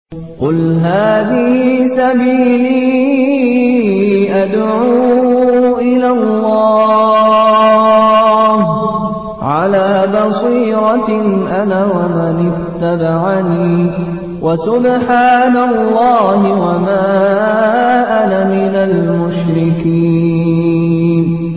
قل هذه سبيلي أدعو إلى الله على بصيرة أنا ومن اتبعني وسبحان الله وما أنا من المشركين.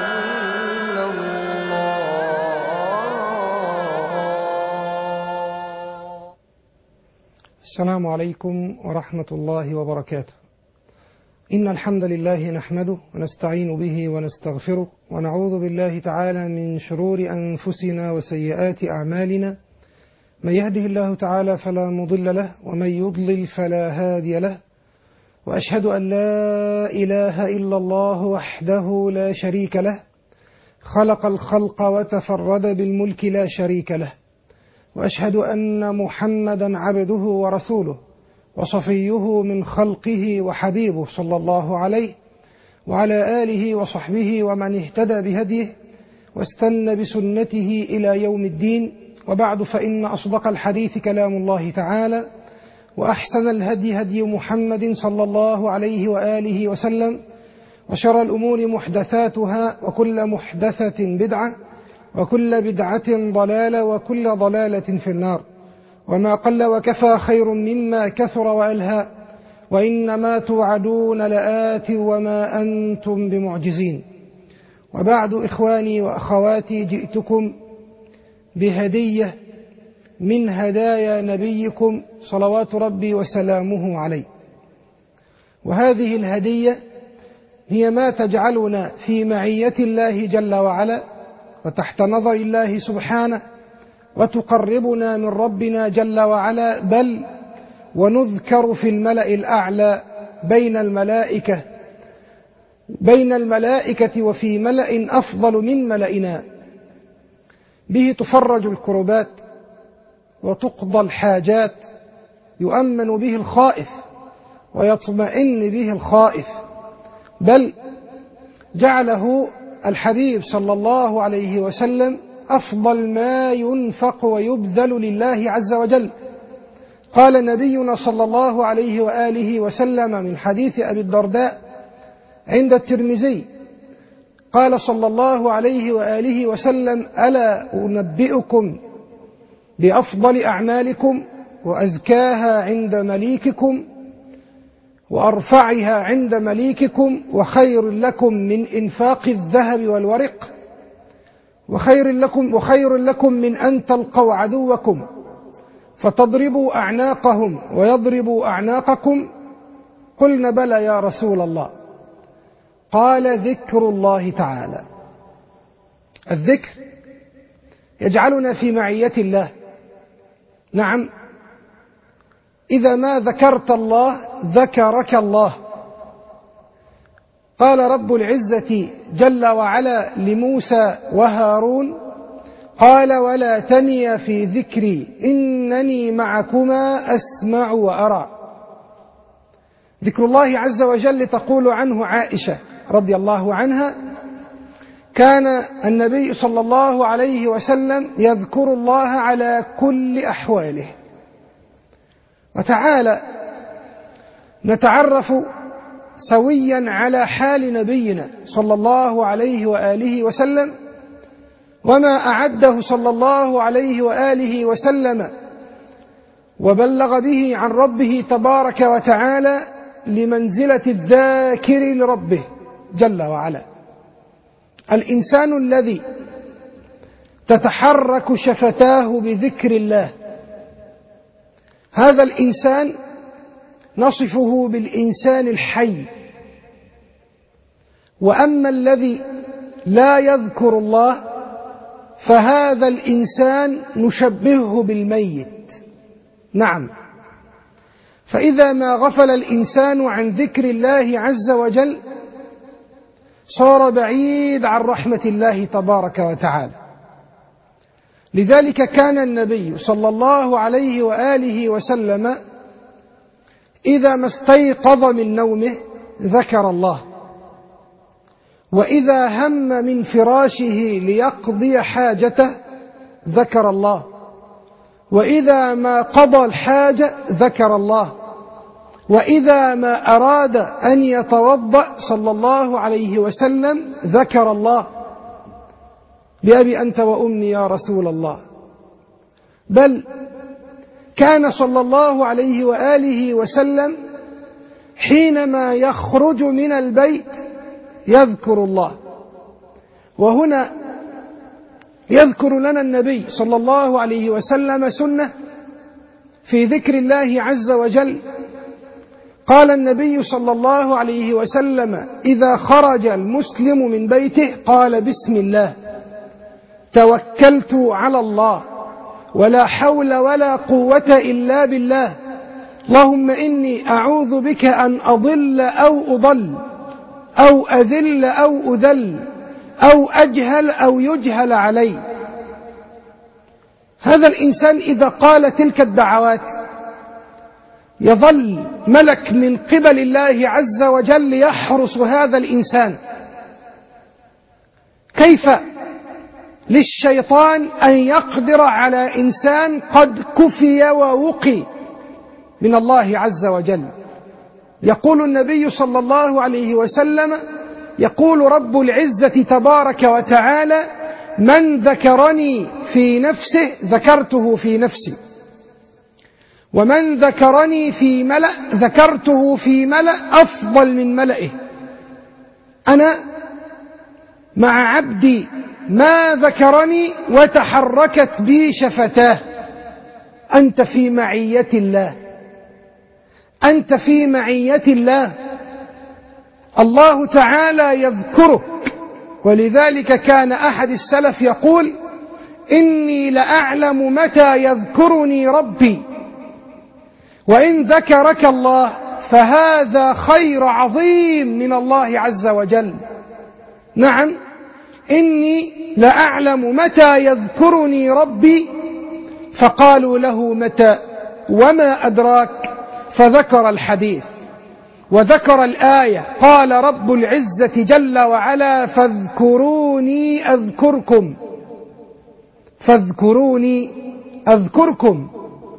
السلام عليكم ورحمة الله وبركاته. إن الحمد لله نحمده ونستعين به ونستغفره ونعوذ بالله تعالى من شرور أنفسنا وسيئات أعمالنا، من يهده الله تعالى فلا مضل له ومن يضلل فلا هادي له، وأشهد أن لا إله إلا الله وحده لا شريك له، خلق الخلق وتفرد بالملك لا شريك له، وأشهد أن محمدا عبده ورسوله وصفيه من خلقه وحبيبه صلى الله عليه وعلى آله وصحبه ومن اهتدى بهديه واستنى بسنته إلى يوم الدين. وبعد، فإن أصدق الحديث كلام الله تعالى، وأحسن الهدي هدي محمد صلى الله عليه وآله وسلم، وشر الأمور محدثاتها، وكل محدثة بدعة، وكل بدعة ضلالة، وكل ضلالة في النار. وما قل وكفى خير مما كثر وألهى، وإنما توعدون لآت وما أنتم بمعجزين. وبعد، إخواني وأخواتي، جئتكم بهدية من هدايا نبيكم صلوات ربي وسلامه عليه، وهذه الهدية هي ما تجعلنا في معية الله جل وعلا وتحت نظر الله سبحانه، وتقربنا من ربنا جل وعلا، بل ونذكر في الملأ الأعلى بين الملائكة وفي ملأ أفضل من ملئنا. به تفرج الكربات وتقضى الحاجات، يؤمن به الخائف ويطمئن به الخائف، بل جعله الحبيب صلى الله عليه وسلم أفضل ما ينفق ويبذل لله عز وجل. قال نبينا صلى الله عليه وآله وسلم من حديث أبي الدرداء عند الترمذي، قال صلى الله عليه وآله وسلم: ألا أنبئكم بأفضل أعمالكم وأزكاها عند مليككم وأرفعها عند مليككم وخير لكم من إنفاق الذهب والورق وخير لكم من أن تلقوا عدوكم فتضربوا أعناقهم ويضربوا أعناقكم؟ قلنا: بلى يا رسول الله. قال: ذكر الله تعالى. الذكر يجعلنا في معية الله. نعم، إذا ما ذكرت الله ذكرك الله. قال رب العزة جل وعلا لموسى وهارون: قال: ولا تنيا في ذكري إنني معكما أسمع وأرى. ذكر الله عز وجل تقول عنه عائشة رضي الله عنها: كان النبي صلى الله عليه وسلم يذكر الله على كل أحواله. وتعالى نتعرف سويا على حال نبينا صلى الله عليه وآله وسلم، وما أعده صلى الله عليه وآله وسلم وبلغ به عن ربه تبارك وتعالى لمنزلة الذاكر لربه جل وعلا. الإنسان الذي تتحرك شفتاه بذكر الله، هذا الإنسان نصفه بالإنسان الحي. وأما الذي لا يذكر الله فهذا الإنسان نشبهه بالميت. نعم، فإذا ما غفل الإنسان عن ذكر الله عز وجل صار بعيد عن رحمة الله تبارك وتعالى. لذلك كان النبي صلى الله عليه وآله وسلم إذا ما استيقظ من نومه ذكر الله، وإذا هم من فراشه ليقضي حاجته ذكر الله، وإذا ما قضى الحاجة ذكر الله، وإذا ما أراد أن يتوضأ صلى الله عليه وسلم ذكر الله. بأبي أنت وأمي يا رسول الله. بل كان صلى الله عليه وآله وسلم حينما يخرج من البيت يذكر الله. وهنا يذكر لنا النبي صلى الله عليه وسلم سنة في ذكر الله عز وجل. قال النبي صلى الله عليه وسلم: إذا خرج المسلم من بيته قال: بسم الله، توكلت على الله، ولا حول ولا قوة إلا بالله، اللهم إني أعوذ بك أن أضل أو أضل أو أذل أو أذل أو أجهل أو يجهل علي. هذا الإنسان إذا قال تلك الدعوات يظل ملك من قبل الله عز وجل يحرس هذا الإنسان. كيف للشيطان أن يقدر على إنسان قد كفي ووقي من الله عز وجل؟ يقول النبي صلى الله عليه وسلم: يقول رب العزة تبارك وتعالى: من ذكرني في نفسه ذكرته في نفسي، ومن ذكرني في ملأ ذكرته في ملأ أفضل من ملئه. أنا مع عبدي ما ذكرني وتحركت بي شفتاه. أنت في معية الله، أنت في معية الله. الله تعالى يذكرك. ولذلك كان أحد السلف يقول: إني لأعلم متى يذكرني ربي، وإن ذكرك الله فهذا خير عظيم من الله عز وجل. نعم، إني لأعلم متى يذكرني ربي. فقالوا له: متى؟ وما أدراك؟ فذكر الحديث وذكر الآية. قال رب العزة جل وعلا: فاذكروني أذكركم، فاذكروني أذكركم.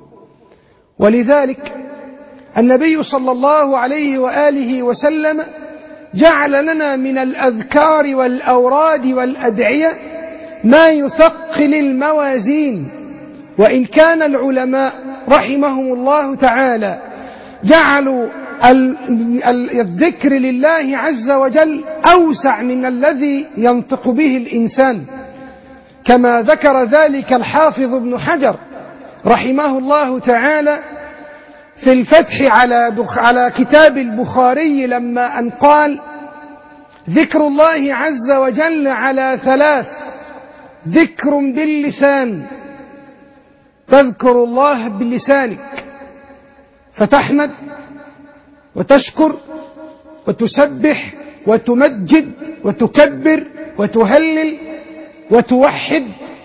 ولذلك النبي صلى الله عليه وآله وسلم جعل لنا من الأذكار والأوراد والأدعية ما يثقل الموازين. وإن كان العلماء رحمهم الله تعالى جعلوا الذكر لله عز وجل أوسع من الذي ينطق به الإنسان، كما ذكر ذلك الحافظ ابن حجر رحمه الله تعالى في الفتح على كتاب البخاري لما أن قال: ذكر الله عز وجل على ثلاث: ذكر باللسان، تذكر الله بلسانك فتحمد وتشكر وتسبح وتمجد وتكبر وتهلل وتوحد.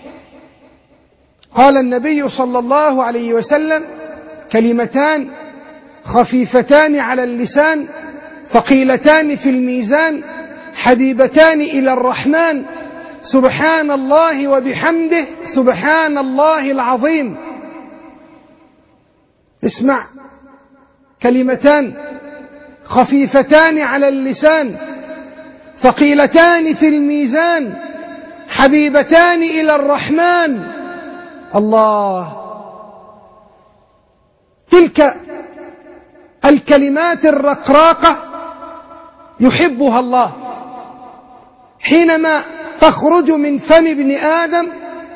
قال النبي صلى الله عليه وسلم: كلمتان خفيفتان على اللسان ثقيلتان في الميزان حبيبتان إلى الرحمن، سبحان الله وبحمده سبحان الله العظيم. اسمع: كلمتان خفيفتان على اللسان ثقيلتان في الميزان حبيبتان إلى الرحمن. الله، تلك الكلمات الرقراقة يحبها الله. حينما تخرج من فم ابن آدم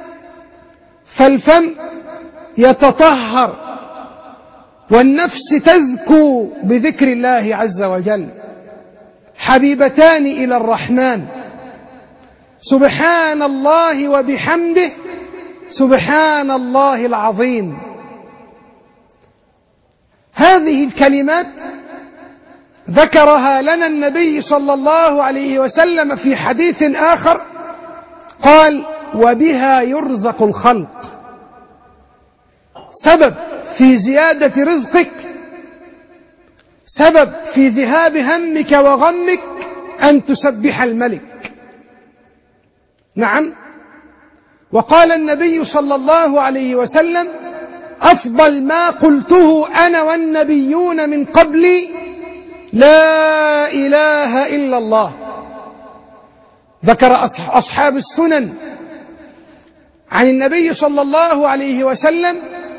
فالفم يتطهر والنفس تزكو بذكر الله عز وجل. حبيبتان إلى الرحمن، سبحان الله وبحمده سبحان الله العظيم. هذه الكلمات ذكرها لنا النبي صلى الله عليه وسلم في حديث آخر، قال: وبها يرزق الخلق. سبب في زيادة رزقك، سبب في ذهاب همك وغمك أن تسبح الملك. نعم. وقال النبي صلى الله عليه وسلم: أفضل ما قلته أنا والنبيون من قبلي لا إله إلا الله. ذكر أصحاب السنن عن النبي صلى الله عليه وسلم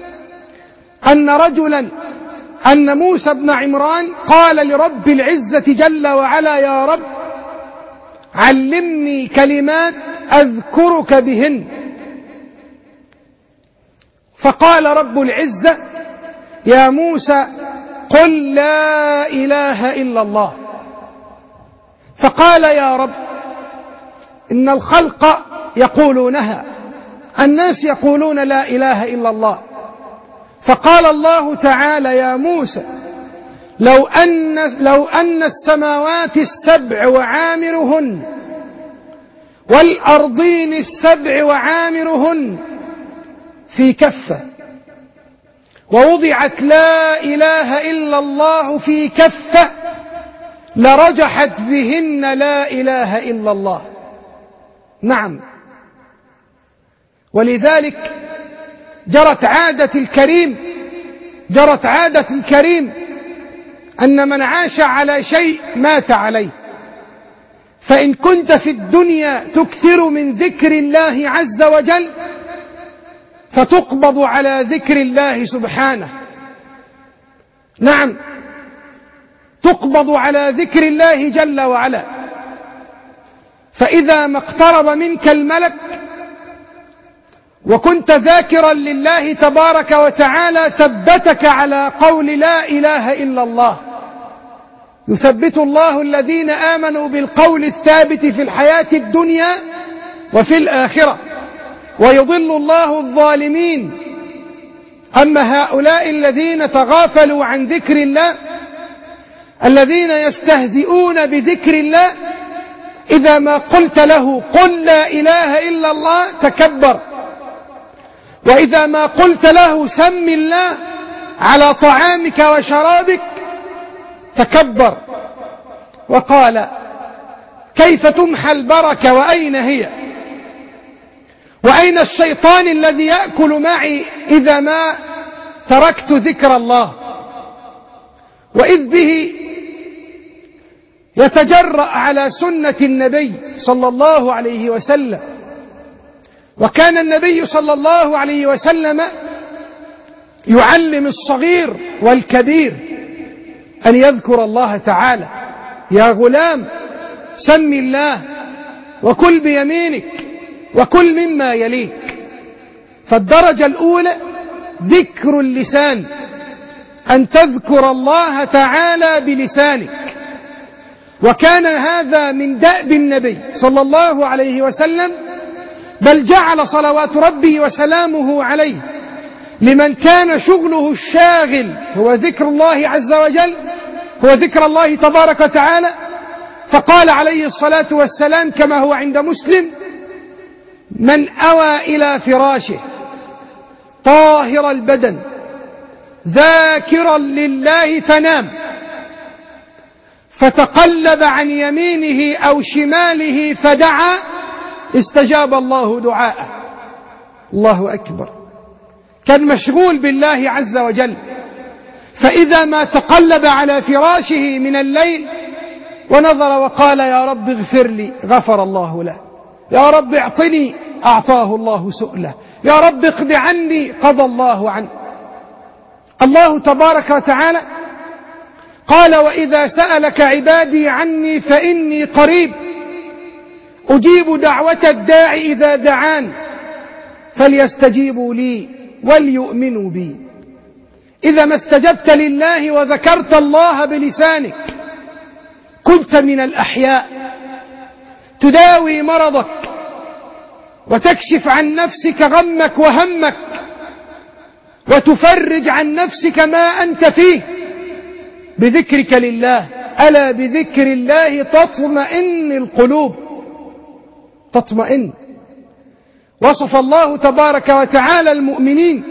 أن موسى بن عمران قال لرب العزة جل وعلا: يا رب علمني كلمات أذكرك بهن. فقال رب العزة: يا موسى قل لا إله إلا الله. فقال: يا رب إن الخلق يقولونها، الناس يقولون لا إله إلا الله. فقال الله تعالى: يا موسى لو أن السماوات السبع وعامرهن والأرضين السبع وعامرهن في كفة، ووضعت لا إله إلا الله في كفة، لرجحت بهن لا إله إلا الله. نعم، ولذلك جرت عادة الكريم أن من عاش على شيء مات عليه. فإن كنت في الدنيا تكثر من ذكر الله عز وجل فتقبض على ذكر الله سبحانه. نعم، تقبض على ذكر الله جل وعلا. فإذا ما اقترب منك الملك وكنت ذاكرا لله تبارك وتعالى ثبتك على قول لا إله إلا الله. يثبت الله الذين آمنوا بالقول الثابت في الحياة الدنيا وفي الآخرة، ويضل الله الظالمين. أما هؤلاء الذين تغافلوا عن ذكر الله، الذين يستهزئون بذكر الله، إذا ما قلت له قل لا إله إلا الله تكبر، وإذا ما قلت له سم الله على طعامك وشرابك تكبر وقال: كيف تمحى البركة وأين هي؟ وأين الشيطان الذي يأكل معي إذا ما تركت ذكر الله؟ وإذ به يتجرأ على سنة النبي صلى الله عليه وسلم. وكان النبي صلى الله عليه وسلم يعلم الصغير والكبير أن يذكر الله تعالى: يا غلام سم الله وكل بيمينك وكل مما يليك. فالدرجة الأولى ذكر اللسان، أن تذكر الله تعالى بلسانك. وكان هذا من دأب النبي صلى الله عليه وسلم، بل جعل صلوات ربي وسلامه عليه لمن كان شغله الشاغل هو ذكر الله عز وجل، هو ذكر الله تبارك وتعالى، فقال عليه الصلاة والسلام كما هو عند مسلم: من أوى إلى فراشه طاهر البدن ذاكرا لله فنام، فتقلب عن يمينه أو شماله فدعا، استجاب الله دعاءه. الله أكبر. كان مشغول بالله عز وجل، فإذا ما تقلب على فراشه من الليل ونظر وقال: يا رب اغفر لي، غفر الله له. يا رب اعطني، أعطاه الله سؤله. يا رب اقض عني، قضى الله عنه. الله تبارك وتعالى قال: وإذا سألك عبادي عني فإني قريب أجيب دعوة الداع إذا دعان فليستجيبوا لي وليؤمنوا بي. إذا ما استجبت لله وذكرت الله بلسانك كنت من الأحياء، تداوي مرضك وتكشف عن نفسك غمك وهمك وتفرج عن نفسك ما أنت فيه بذكرك لله. ألا بذكر الله تطمئن القلوب، تطمئن. وصف الله تبارك وتعالى المؤمنين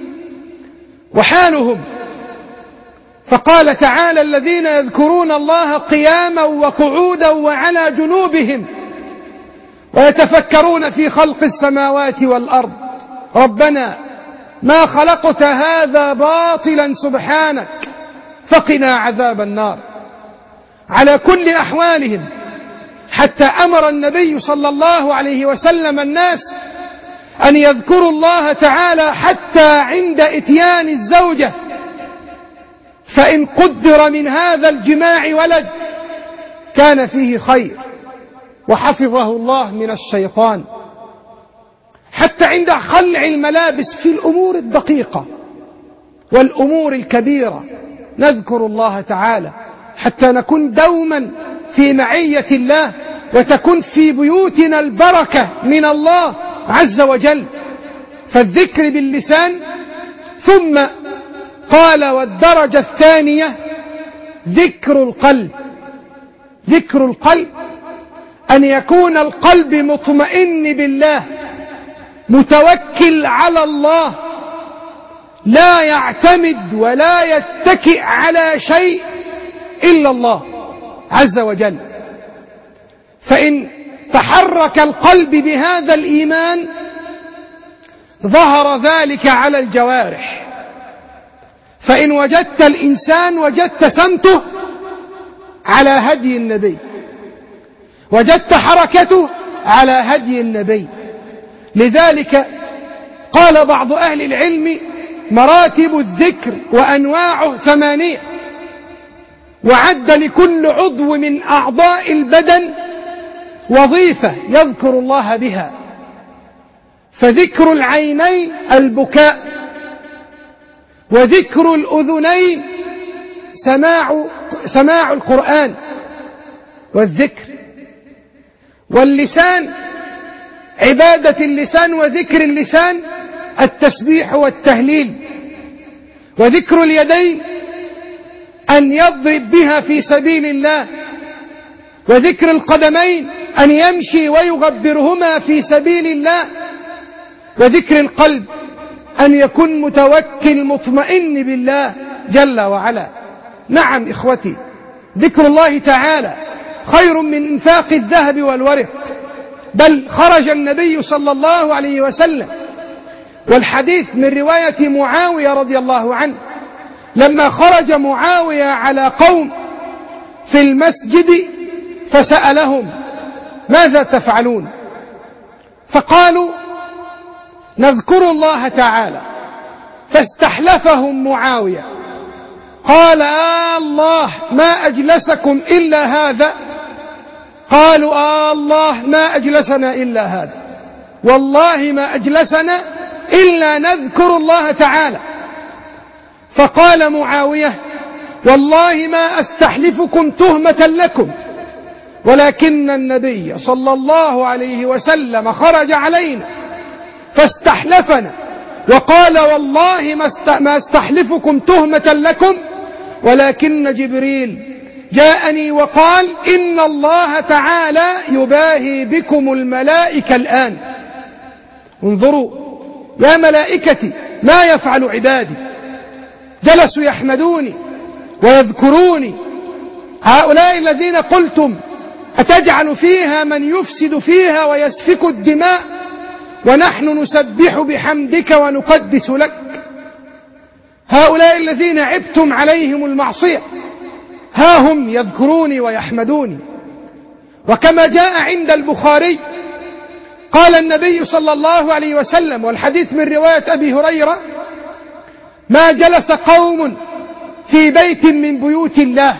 وحالهم فقال تعالى: الذين يذكرون الله قياما وقعودا وعلى جنوبهم ويتفكرون في خلق السماوات والأرض ربنا ما خلقت هذا باطلا سبحانك فقنا عذاب النار. على كل أحوالهم، حتى أمر النبي صلى الله عليه وسلم الناس أن يذكروا الله تعالى حتى عند إتيان الزوجة، فإن قدر من هذا الجماع ولد كان فيه خير وحفظه الله من الشيطان. حتى عند خلع الملابس في الأمور الدقيقة والأمور الكبيرة نذكر الله تعالى حتى نكون دوما في معية الله، وتكون في بيوتنا البركة من الله عز وجل. فالذكر باللسان، ثم قال والدرجة الثانية ذكر القلب. ذكر القلب أن يكون القلب مطمئن بالله، متوكل على الله، لا يعتمد ولا يتكئ على شيء إلا الله عز وجل. فإن تحرك القلب بهذا الإيمان ظهر ذلك على الجوارح. فإن وجدت الإنسان وجدت سمته على هدي النبي، وجدت حركته على هدي النبي. لذلك قال بعض أهل العلم مراتب الذكر وأنواعه 8، وعد لكل عضو من أعضاء البدن وظيفة يذكر الله بها. فذكر العينين البكاء، وذكر الأذنين سماع القرآن والذكر، واللسان عبادة اللسان وذكر اللسان التسبيح والتهليل، وذكر اليدين أن يضرب بها في سبيل الله، وذكر القدمين أن يمشي ويغبرهما في سبيل الله، وذكر القلب أن يكون متوكل مطمئن بالله جل وعلا. نعم إخوتي، ذكر الله تعالى خير من إنفاق الذهب والورق. بل خرج النبي صلى الله عليه وسلم، والحديث من رواية معاوية رضي الله عنه، لما خرج معاوية على قوم في المسجد فسألهم ماذا تفعلون؟ فقالوا نذكر الله تعالى. فاستحلفهم معاوية قال الله ما أجلسكم إلا هذا؟ قالوا الله ما أجلسنا إلا هذا، والله ما أجلسنا إلا نذكر الله تعالى. فقال معاوية والله ما أستحلفكم تهمة لكم، ولكن النبي صلى الله عليه وسلم خرج علينا فاستحلفنا وقال والله ما استحلفكم تهمة لكم، ولكن جبريل جاءني وقال إن الله تعالى يباهي بكم الملائكة الآن. انظروا يا ملائكتي ما يفعل عبادي، جلسوا يحمدوني ويذكروني. هؤلاء الذين قلتم أتجعل فيها من يفسد فيها ويسفك الدماء ونحن نسبح بحمدك ونقدس لك، هؤلاء الذين عبتم عليهم المعصية ها هم يذكروني ويحمدوني. وكما جاء عند البخاري قال النبي صلى الله عليه وسلم، والحديث من رواية أبي هريرة: ما جلس قوم في بيت من بيوت الله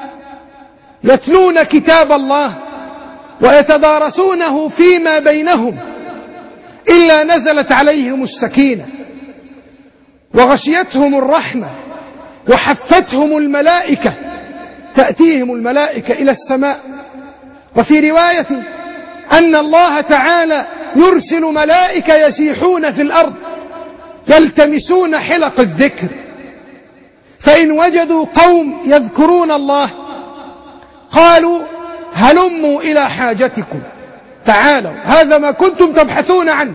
يتلون كتاب الله ويتدارسونه فيما بينهم إلا نزلت عليهم السكينة وغشيتهم الرحمة وحفتهم الملائكة، تأتيهم الملائكة إلى السماء. وفي رواية أن الله تعالى يرسل ملائكة يسيحون في الأرض يلتمسون حلق الذكر، فإن وجدوا قوم يذكرون الله قالوا هلموا إلى حاجتكم، تعالوا هذا ما كنتم تبحثون عنه.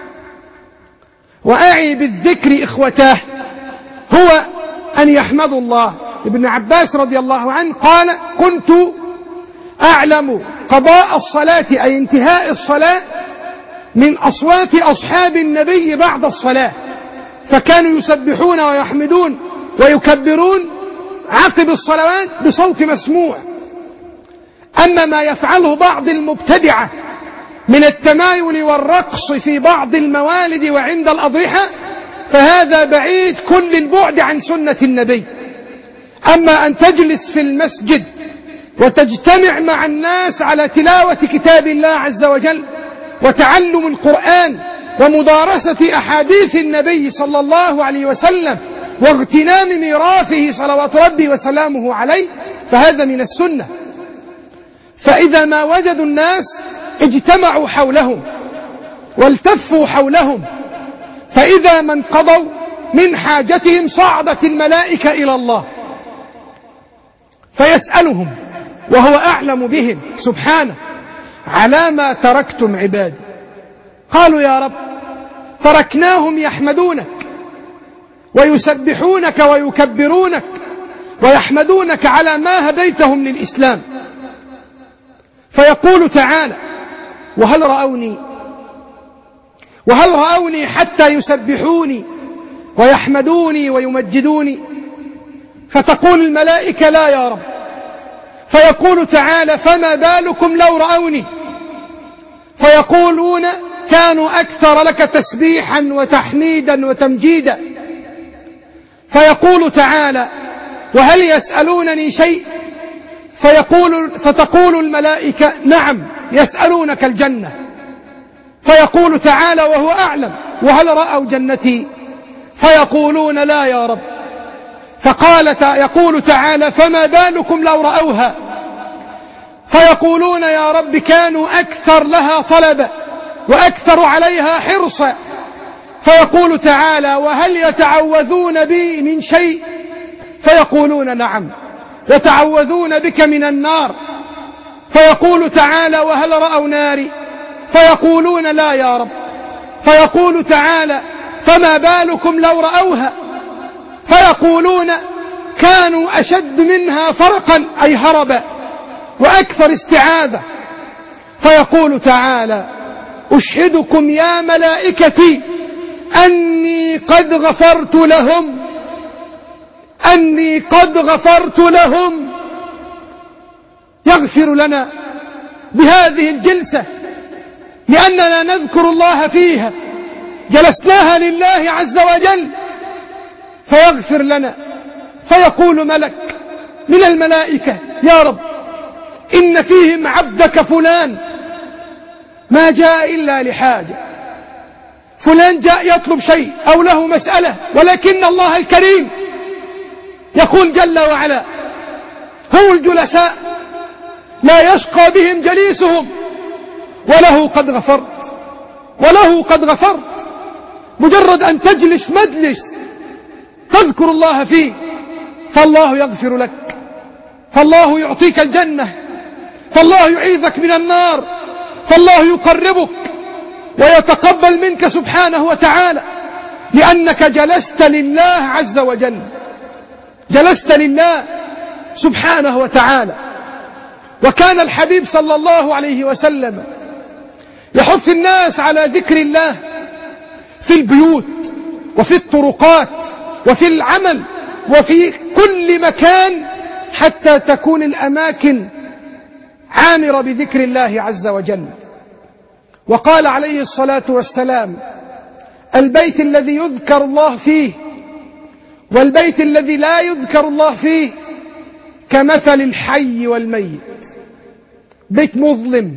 وأعي بالذكر إخوتاه هو أن يحمدوا الله. ابن عباس رضي الله عنه قال كنت أعلم قضاء الصلاة أي انتهاء الصلاة من أصوات أصحاب النبي بعد الصلاة، فكانوا يسبحون ويحمدون ويكبرون عقب الصلوات بصوت مسموع. أما ما يفعله بعض المبتدعة من التمايل والرقص في بعض الموالد وعند الأضرحة فهذا بعيد كل البعد عن سنة النبي. أما أن تجلس في المسجد وتجتمع مع الناس على تلاوة كتاب الله عز وجل وتعلم القرآن ومدارسة أحاديث النبي صلى الله عليه وسلم واغتنام ميراثه صلوات ربي وسلامه عليه فهذا من السنة. فإذا ما وجدوا الناس اجتمعوا حولهم والتفوا حولهم، فإذا ما انقضوا من حاجتهم صعدت الملائكة إلى الله فيسألهم وهو أعلم بهم سبحانه: على ما تركتم عبادي؟ قالوا: يا رب تركناهم يحمدونك ويسبحونك ويكبرونك ويحمدونك على ما هديتهم للإسلام. فيقول تعالى: وهل رأوني حتى يسبحوني ويحمدوني ويمجدوني؟ فتقول الملائكة: لا يا رب. فيقول تعالى: فما بالكم لو رأوني؟ فيقولون: كانوا أكثر لك تسبيحا وتحميدا وتمجيدا. فيقول تعالى: وهل يسألونني شيء؟ فتقول الملائكة: نعم يسألونك الجنة. فيقول تعالى وهو أعلم: وهل رأوا جنتي؟ فيقولون: لا يا رب. يقول تعالى: فما بالكم لو رأوها؟ فيقولون: يا رب كانوا أكثر لها طلبا وأكثر عليها حرصا. فيقول تعالى: وهل يتعوذون بي من شيء؟ فيقولون: نعم يتعوذون بك من النار. فيقول تعالى: وهل رأوا ناري؟ فيقولون: لا يا رب. فيقول تعالى: فما بالكم لو رأوها؟ فيقولون: كانوا أشد منها فرقا أي هربا وأكثر استعاذة. فيقول تعالى: أشهدكم يا ملائكتي أني قد غفرت لهم، أني قد غفرت لهم. يغفر لنا بهذه الجلسة لأننا نذكر الله فيها، جلسناها لله عز وجل فيغفر لنا. فيقول ملك من الملائكة: يا رب إن فيهم عبدك فلان ما جاء إلا لحاجة، فلان جاء يطلب شيء أو له مسألة، ولكن الله الكريم يقول جل وعلا: هم الجلساء لا يشقى بهم جليسهم وله قد غفرت، وله قد غفرت. مجرد أن تجلس مجلس تذكر الله فيه فالله يغفر لك، فالله يعطيك الجنة، فالله يعيذك من النار، فالله يقربك ويتقبل منك سبحانه وتعالى، لأنك جلست لله عز وجل، جلست لله سبحانه وتعالى. وكان الحبيب صلى الله عليه وسلم يحث الناس على ذكر الله في البيوت وفي الطرقات وفي العمل وفي كل مكان، حتى تكون الأماكن عامرة بذكر الله عز وجل. وقال عليه الصلاة والسلام: البيت الذي يذكر الله فيه والبيت الذي لا يذكر الله فيه كمثل الحي والميت. بيت مظلم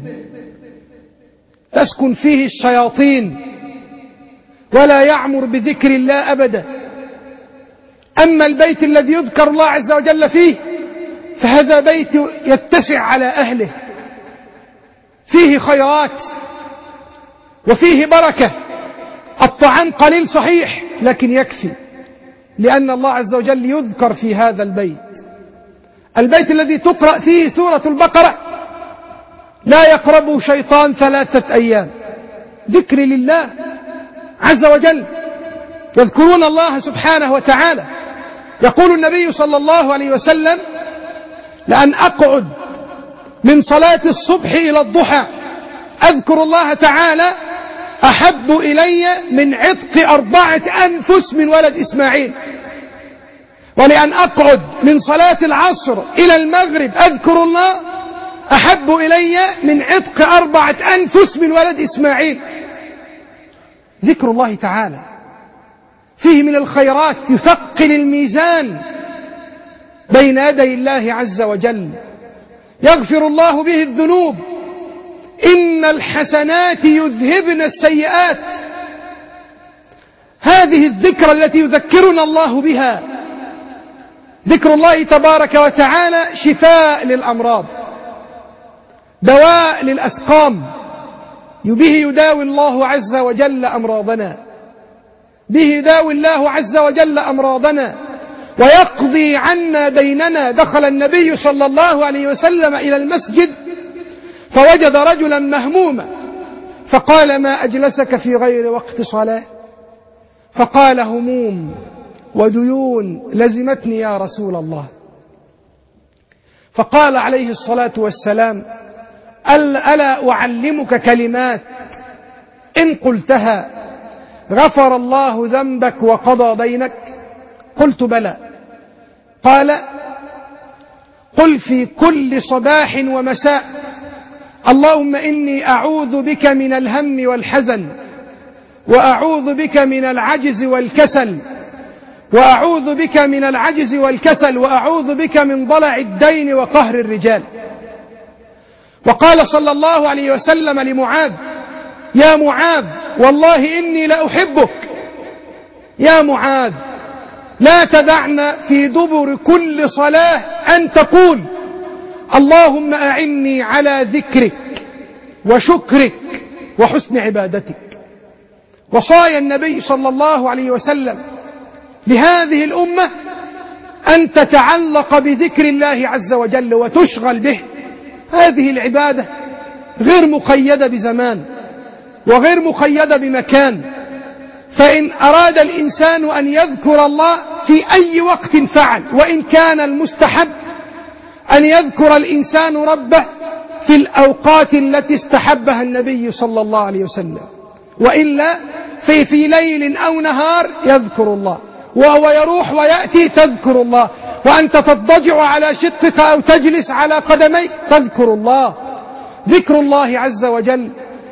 تسكن فيه الشياطين ولا يعمر بذكر الله أبدا. أما البيت الذي يذكر الله عز وجل فيه فهذا بيت يتسع على أهله، فيه خيرات وفيه بركة. الطعام قليل صحيح لكن يكفي، لأن الله عز وجل يذكر في هذا البيت. البيت الذي تقرأ فيه سورة البقرة لا يقربه شيطان 3 أيام، ذكر لله عز وجل، يذكرون الله سبحانه وتعالى. يقول النبي صلى الله عليه وسلم: لأن أقعد من صلاة الصبح إلى الضحى أذكر الله تعالى أحب إلي من عتق 4 أنفس من ولد إسماعيل. ولأن أقعد من صلاة العصر إلى المغرب أذكر الله أحب إلي من عتق 4 أنفس من ولد إسماعيل. ذكر الله تعالى فيه من الخيرات يثقل الميزان بين يدي الله عز وجل، يغفر الله به الذنوب. إن الحسنات يذهبن السيئات. هذه الذكرى التي يذكرنا الله بها، ذكر الله تبارك وتعالى شفاء للأمراض، دواء للأسقام، به يداوي الله عز وجل أمراضنا، به يداوي الله عز وجل أمراضنا ويقضي عنا ديننا. دخل النبي صلى الله عليه وسلم إلى المسجد فوجد رجلا مهموما فقال: ما أجلسك في غير وقت صلاة؟ فقال: هموم وديون لزمتني يا رسول الله. فقال عليه الصلاة والسلام: ألا أعلمك كلمات إن قلتها غفر الله ذنبك وقضى دينك؟ قلت: بلى. قال: قل في كل صباح ومساء: اللهم إني أعوذ بك من الهم والحزن، وأعوذ بك من العجز والكسل، وأعوذ بك من العجز والكسل، وأعوذ بك من ضلع الدين وقهر الرجال. وقال صلى الله عليه وسلم لمعاذ: يا معاذ والله إني لأحبك. يا معاذ لا تدعنا في دبر كل صلاة أن تقول: اللهم أعني على ذكرك وشكرك وحسن عبادتك. وصايا النبي صلى الله عليه وسلم لهذه الأمة أن تتعلق بذكر الله عز وجل وتشغل به. هذه العبادة غير مقيدة بزمان وغير مقيدة بمكان، فإن أراد الإنسان أن يذكر الله في أي وقت فعل. وإن كان المستحب أن يذكر الإنسان ربه في الأوقات التي استحبها النبي صلى الله عليه وسلم، وإلا في ليل أو نهار يذكر الله، وهو يروح ويأتي تذكر الله، وأنت تضطجع على شقك أو تجلس على قدميك تذكر الله. ذكر الله عز وجل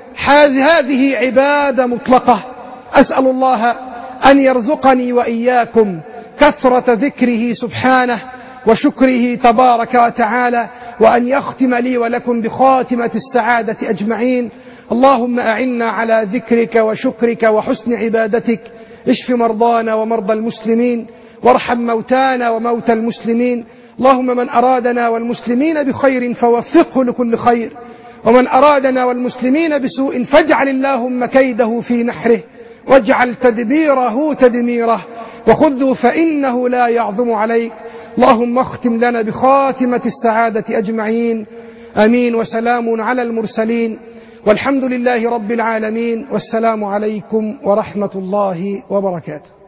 هذه عبادة مطلقة. أسأل الله أن يرزقني وإياكم كثرة ذكره سبحانه وشكره تبارك وتعالى، وأن يختم لي ولكم بخاتمة السعادة أجمعين. اللهم أعنا على ذكرك وشكرك وحسن عبادتك. اشف مرضانا ومرضى المسلمين، وارحم موتانا وموتى المسلمين. اللهم من أرادنا والمسلمين بخير فوفقه لكل خير، ومن أرادنا والمسلمين بسوء فاجعل اللهم كيده في نحره، واجعل تدبيره تدميره، وخذه فإنه لا يعظم عليك. اللهم اختم لنا بخاتمة السعادة أجمعين. آمين. وسلام على المرسلين، والحمد لله رب العالمين، والسلام عليكم ورحمة الله وبركاته.